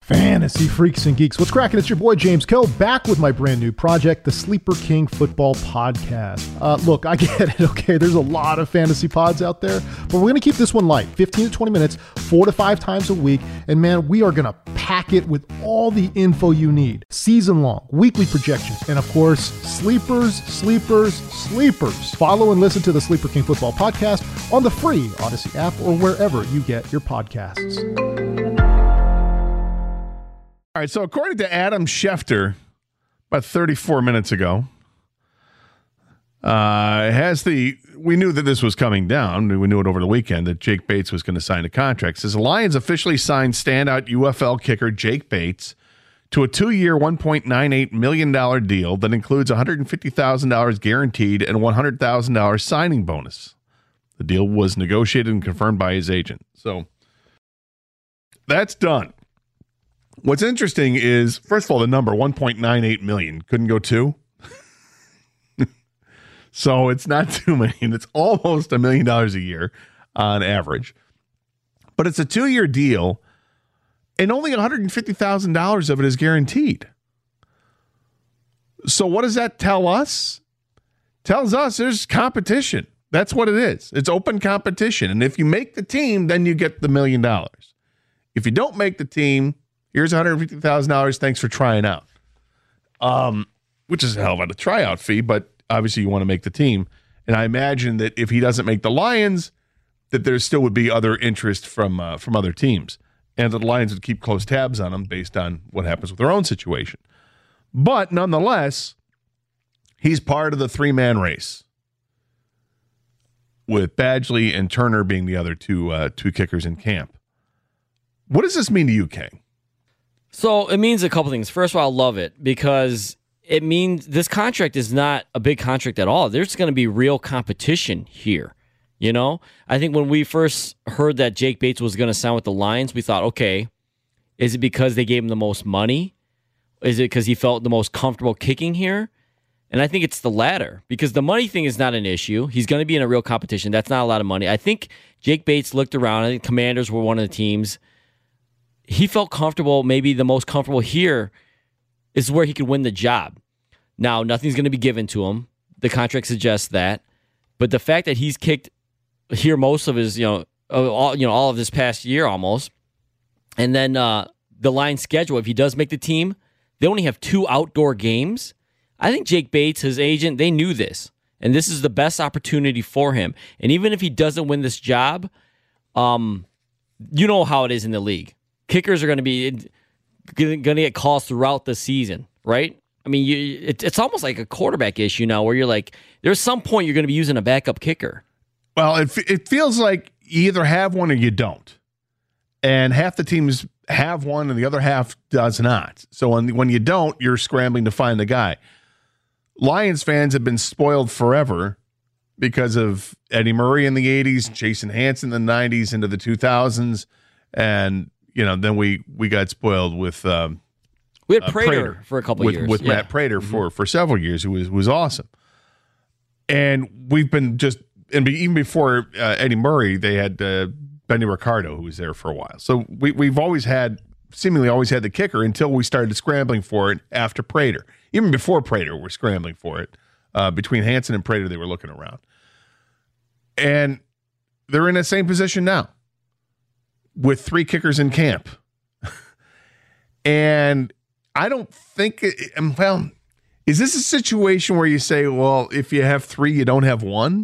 Fantasy freaks and geeks, what's cracking? It's your boy James Koh back with my brand new project, the Sleeper King Football Podcast. Look, I get it, okay? There's a lot of fantasy pods out there, but we're going to keep this one light, 15 to 20 minutes, 4 to 5 times a week, and man, we are going to pack it with all the info you need. Season-long, weekly projections, and of course, sleepers. Follow and listen to the Sleeper King Football Podcast on the free Odyssey app or wherever you get your podcasts. All right, so according to Adam Schefter, about 34 minutes ago, we knew that this was coming down. We knew it over the weekend that Jake Bates was going to sign a contract. It says the Lions officially signed standout UFL kicker Jake Bates to a 2-year, $1.98 million deal that includes $150,000 guaranteed and $100,000 signing bonus. The deal was negotiated and confirmed by his agent. So that's done. What's interesting is, first of all, the number, 1.98 million. Couldn't go 2? So it's not $2 million. It's almost $1 million a year on average. But it's a 2-year deal, and only $150,000 of it is guaranteed. So what does that tell us? Tells us there's competition. That's what it is. It's open competition. And if you make the team, then you get the $1 million. If you don't make the team, here's $150,000. Thanks for trying out. Which is a hell of a tryout fee, but obviously you want to make the team. And I imagine that if he doesn't make the Lions, that there still would be other interest from other teams. And that the Lions would keep close tabs on him based on what happens with their own situation. But nonetheless, he's part of the 3-man race, with Badgley and Turner being the other two kickers in camp. What does this mean to you, King? So it means a couple things. First of all, I love it because it means this contract is not a big contract at all. There's going to be real competition here. You know, I think when we first heard that Jake Bates was going to sign with the Lions, we thought, okay, is it because they gave him the most money? Is it because he felt the most comfortable kicking here? And I think it's the latter, because the money thing is not an issue. He's going to be in a real competition. That's not a lot of money. I think Jake Bates looked around. I think Commanders were one of the teams. He felt comfortable, maybe the most comfortable here is where he could win the job. Now, nothing's going to be given to him. The contract suggests that. But the fact that he's kicked here most of his, all of this past year almost, and then the Lions schedule, if he does make the team, they only have 2 outdoor games. I think Jake Bates, his agent, they knew this. And this is the best opportunity for him. And even if he doesn't win this job, you know how it is in the league. Kickers are going to get calls throughout the season, right? I mean, it's almost like a quarterback issue now where you're like, there's some point you're going to be using a backup kicker. Well, it feels like you either have one or you don't. And half the teams have one and the other half does not. So when you don't, you're scrambling to find the guy. Lions fans have been spoiled forever because of Eddie Murray in the 80s, Jason Hanson in the 90s into the 2000s, and then we got spoiled with we had Prater for a couple of years with Matt Prater for several years. It was awesome, and we've been even before Eddie Murray, they had Benny Ricardo, who was there for a while. So we've seemingly always had the kicker until we started scrambling for it after Prater. Even before Prater, we're scrambling for it. Between Hanson and Prater, they were looking around, and they're in the same position now, with 3 kickers in camp. And I don't think, is this a situation where you say, well, if you have 3, you don't have 1?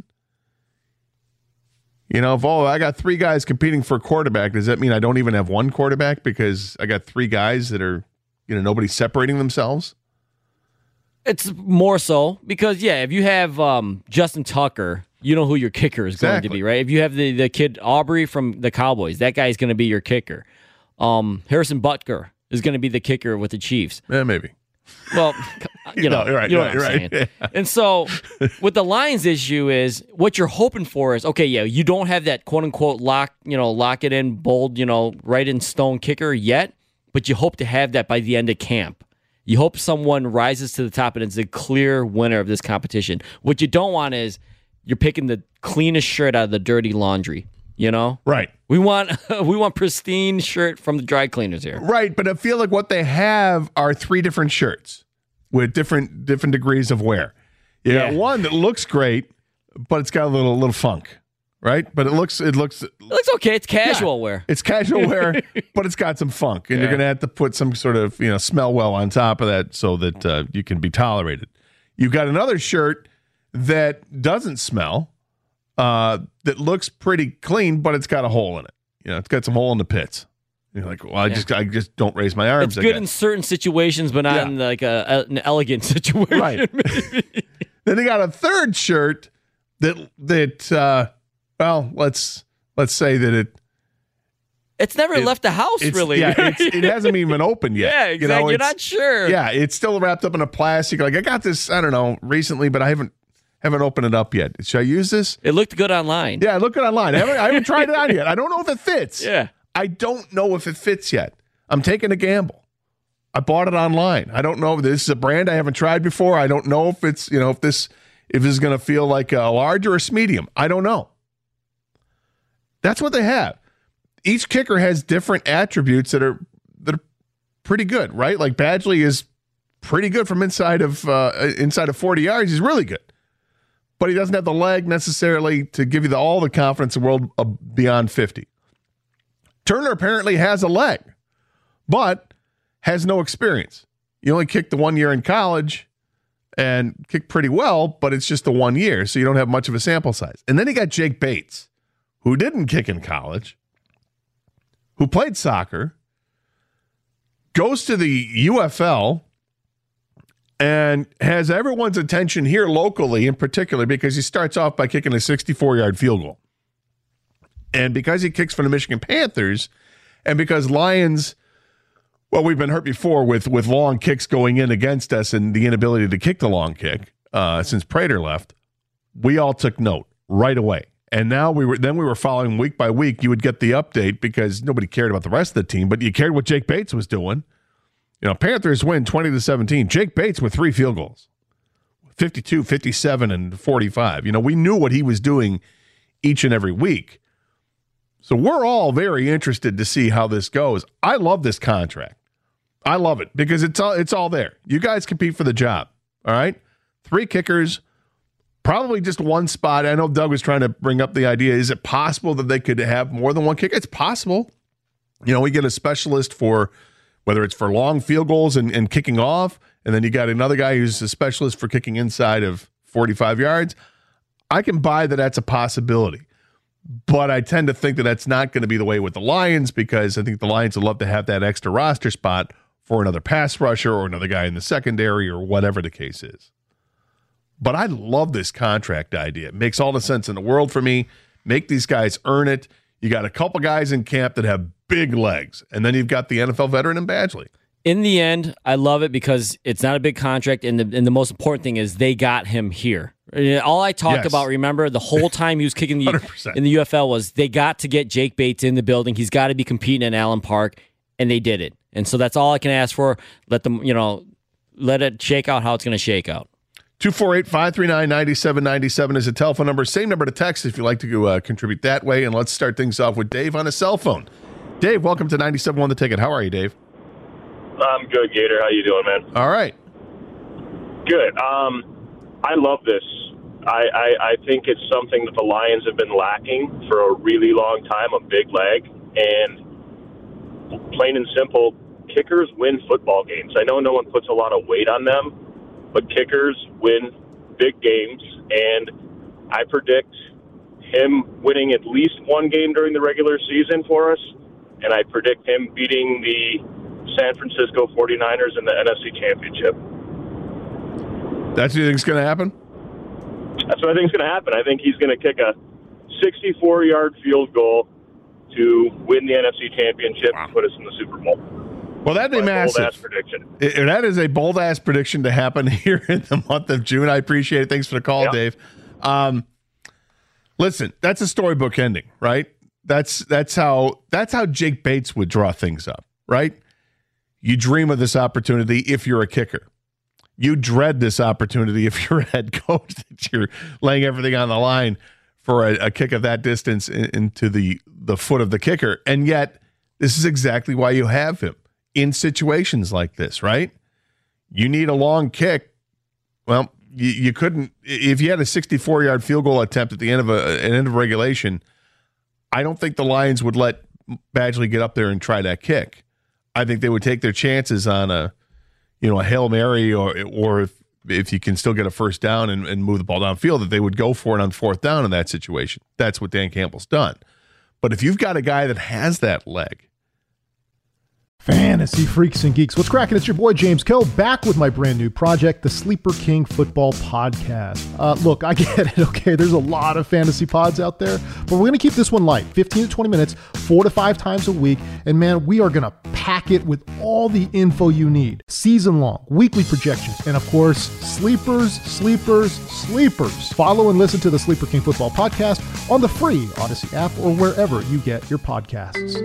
If, I got 3 guys competing for a quarterback, does that mean I don't even have 1 quarterback because I got 3 guys that are, nobody's separating themselves? It's more so because, if you have Justin Tucker, you know who your kicker is going to be, right? If you have the kid Aubrey from the Cowboys, that guy is going to be your kicker. Harrison Butker is going to be the kicker with the Chiefs. Yeah, maybe. Well, you know what I'm saying. Yeah. And so what the Lions issue is, what you're hoping for is, you don't have that quote-unquote lock it in, bold, right in stone kicker yet, but you hope to have that by the end of camp. You hope someone rises to the top and is a clear winner of this competition. What you don't want is you're picking the cleanest shirt out of the dirty laundry, Right. We want pristine shirt from the dry cleaners here. Right, but I feel like what they have are 3 different shirts with different degrees of wear. You got one that looks great, but it's got a little funk, right? But it looks okay. It's casual wear. It's casual wear, but it's got some funk, and you're going to have to put some sort of smell well on top of that so that you can be tolerated. You've got another shirt that doesn't smell, that looks pretty clean, but it's got a hole in it. It's got some hole in the pits. You're like, well, I just don't raise my arms. It's good in certain situations, but not in like an elegant situation. Right. Then they got a third shirt that well, let's say that it's never left the house, really. Yeah, it hasn't even opened yet. Yeah, exactly. You're not sure. Yeah, it's still wrapped up in a plastic. Like, I got this, I don't know, recently, but I haven't opened it up yet. Should I use this? It looked good online. Yeah, it looked good online. I haven't tried it on yet. I don't know if it fits. Yeah. I don't know if it fits yet. I'm taking a gamble. I bought it online. I don't know if this is a brand I haven't tried before. I don't know if it's, if this is going to feel like a large or a medium. I don't know. That's what they have. Each kicker has different attributes that are pretty good, right? Like Badgley is pretty good from inside of 40 yards. He's really good. But he doesn't have the leg necessarily to give you all the confidence in the world beyond 50. Turner apparently has a leg, but has no experience. You only kicked the 1 year in college and kicked pretty well, but it's just the 1 year, so you don't have much of a sample size. And then he got Jake Bates, who didn't kick in college, who played soccer, goes to the UFL, and has everyone's attention here locally in particular because he starts off by kicking a 64-yard field goal. And because he kicks for the Michigan Panthers, and because Lions, well, we've been hurt before with long kicks going in against us and the inability to kick the long kick since Prater left, we all took note right away. And now we were following week by week. You would get the update because nobody cared about the rest of the team, but you cared what Jake Bates was doing. Panthers win 20-17. Jake Bates with 3 field goals, 52, 57, and 45. We knew what he was doing each and every week. So we're all very interested to see how this goes. I love this contract. I love it because it's all there. You guys compete for the job. All right. 3 kickers, probably just one spot. I know Doug was trying to bring up the idea. Is it possible that they could have more than one kicker? It's possible. We get a specialist for whether it's for long field goals and kicking off, and then you got another guy who's a specialist for kicking inside of 45 yards. I can buy that that's a possibility. But I tend to think that that's not going to be the way with the Lions because I think the Lions would love to have that extra roster spot for another pass rusher or another guy in the secondary or whatever the case is. But I love this contract idea. It makes all the sense in the world for me. Make these guys earn it. You got a couple guys in camp that have big legs, and then you've got the NFL veteran in Badgley. In the end, I love it because it's not a big contract, and the most important thing is they got him here. All I talked about, remember, the whole time he was kicking in the UFL was they got to get Jake Bates in the building. He's got to be competing in Allen Park, and they did it. And so that's all I can ask for. Let them, let it shake out how it's going to shake out. 248-539-9797 is a telephone number. Same number to text if you'd like to contribute that way. And let's start things off with Dave on a cell phone. Dave, welcome to 97.1 The Ticket. How are you, Dave? I'm good, Gator. How you doing, man? All right. Good. I love this. I think it's something that the Lions have been lacking for a really long time, a big leg. And plain and simple, kickers win football games. I know no one puts a lot of weight on them, but kickers win big games. And I predict him winning at least one game during the regular season for us. And I predict him beating the San Francisco 49ers in the NFC Championship. That's what you think is going to happen? That's what I think is going to happen. I think he's going to kick a 64-yard field goal to win the NFC Championship and put us in the Super Bowl. Well, that'd be massive. Bold-ass prediction. That is a bold-ass prediction to happen here in the month of June. I appreciate it. Thanks for the call, Dave. Listen, that's a storybook ending, right? That's how Jake Bates would draw things up, right? You dream of this opportunity if you're a kicker. You dread this opportunity if you're a head coach, that you're laying everything on the line for a kick of that distance into the foot of the kicker. And yet, this is exactly why you have him in situations like this, right? You need a long kick. Well, you couldn't, if you had a 64-yard field goal attempt at the end of an end of regulation, I don't think the Lions would let Badgley get up there and try that kick. I think they would take their chances on a Hail Mary or if you can still get a first down and move the ball downfield, that they would go for it on fourth down in that situation. That's what Dan Campbell's done. But if you've got a guy that has that leg, Fantasy freaks and geeks, what's cracking? It's your boy James Kill, back with my brand new project, the Sleeper King Football Podcast. Look, I get it, okay? There's a lot of fantasy pods out there, but we're going to keep this one light, 15 to 20 minutes, 4 to 5 times a week, and man, we are going to pack it with all the info you need. Season-long, weekly projections, and of course, sleepers. Follow and listen to the Sleeper King Football Podcast on the free Odyssey app or wherever you get your podcasts.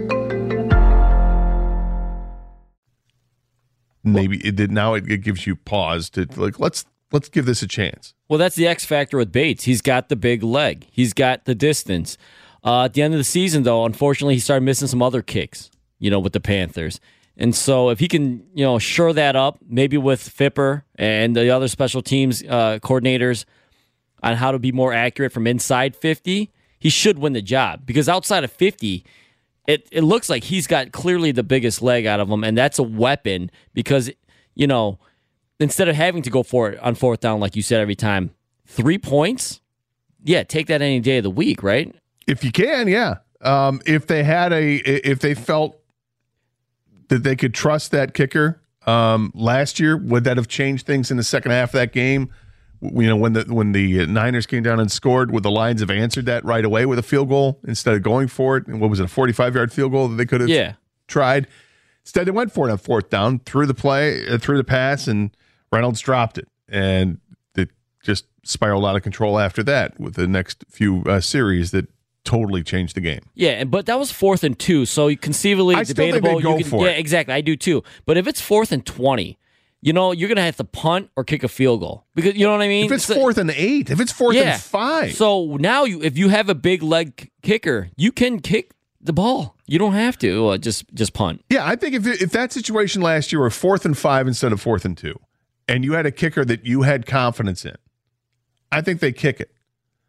Maybe it gives you pause to let's give this a chance. Well, that's the X factor with Bates. He's got the big leg. He's got the distance. At the end of the season, though, unfortunately, he started missing some other kicks, with the Panthers. And so if he can, shore that up, maybe with Fipper and the other special teams coordinators on how to be more accurate from inside 50, he should win the job. Because outside of 50, it looks like he's got clearly the biggest leg out of him, and that's a weapon because, instead of having to go for it on fourth down, like you said every time, 3 points, yeah, take that any day of the week, right? If you can, yeah. If they felt that they could trust that kicker last year, would that have changed things in the second half of that game? When the Niners came down and scored, would the Lions have answered that right away with a field goal instead of going for it? And what was it, a 45-yard field goal that they could have tried? Instead, they went for it on fourth down, threw the pass, and Reynolds dropped it. And it just spiraled out of control after that with the next few series that totally changed the game. Yeah, but that was 4th and 2, so conceivably I debatable. Still think they'd go for it. Yeah, exactly. I do too. But if it's 4th and 20, you're going to have to punt or kick a field goal. Because you know what I mean? If it's 4th and 8, if it's 4th and 5. So now if you have a big leg kicker, you can kick the ball. You don't have to just punt. Yeah, I think if that situation last year were 4th and 5 instead of 4th and 2, and you had a kicker that you had confidence in, I think they kick it.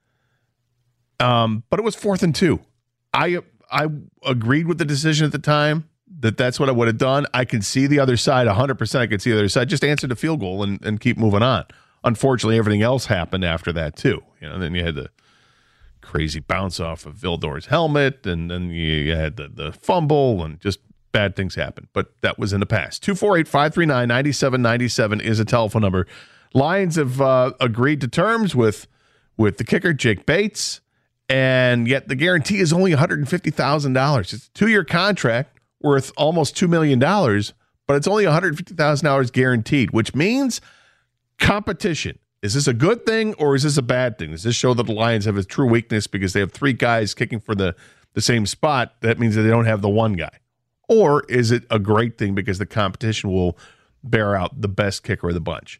But it was 4th and 2. I agreed with the decision at the time. That's what I would have done. I can see the other side, 100% I could see the other side. Just answer the field goal and keep moving on. Unfortunately, everything else happened after that too. Then you had the crazy bounce off of Vildor's helmet, and then you had the fumble, and just bad things happened. But that was in the past. 248-539-9797 is a telephone number. Lions have agreed to terms with the kicker, Jake Bates, and yet the guarantee is only $150,000. It's a 2-year contract worth almost $2 million, but it's only $150,000 guaranteed, which means competition. Is this a good thing or is this a bad thing? Does this show that the Lions have a true weakness because they have 3 guys kicking for the same spot? That means that they don't have the one guy. Or is it a great thing because the competition will bear out the best kicker of the bunch?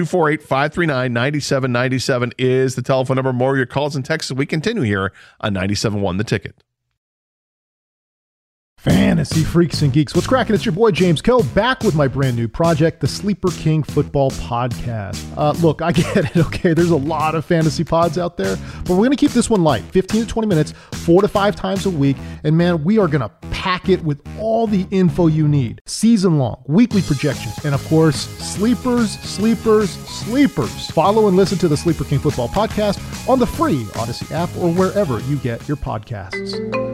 248-539-9797 is the telephone number. More of your calls and texts as we continue here on 97.1 The Ticket. Fantasy freaks and geeks, what's cracking? It's your boy James Kill, back with my brand new project, the Sleeper King Football Podcast. Look, I get it, okay? There's a lot of fantasy pods out there, but we're going to keep this one light, 15 to 20 minutes, 4 to 5 times a week, and man, we are going to pack it with all the info you need. Season-long, weekly projections, and of course, sleepers. Follow and listen to the Sleeper King Football Podcast on the free Odyssey app or wherever you get your podcasts.